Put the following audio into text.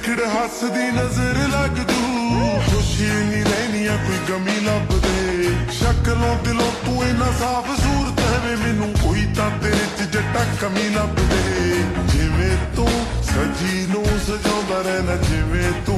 ਖਿੜ ਹੱਸਦੀ ਨਜ਼ਰ ਲੱਗ ਜੂ, ਖੁਸ਼ੀ ਨਹੀਂ ਰਹਿਣੀ ਆ ਕੋਈ ਗਮੀ ਲੱਭਦੇ। ਸ਼ਕਲੋਂ ਦਿਲੋਂ ਤੂੰ ਇੰਨਾ ਸਾਫ਼ ਸੂਰਤ ਹੈ ਵੇ, ਮੈਨੂੰ ਕੋਈ ਤਾਂ ਤੇਰੇ ਚ ਜੱਟਾ ਕਮੀ ਲੱਭਦੇ। ਜਿਵੇਂ ਤੂੰ ਸਜੀ ਨੂੰ ਸਜਾਉਂਦਾ ਰਹਿਣਾ, ਜਿਵੇਂ ਤੂੰ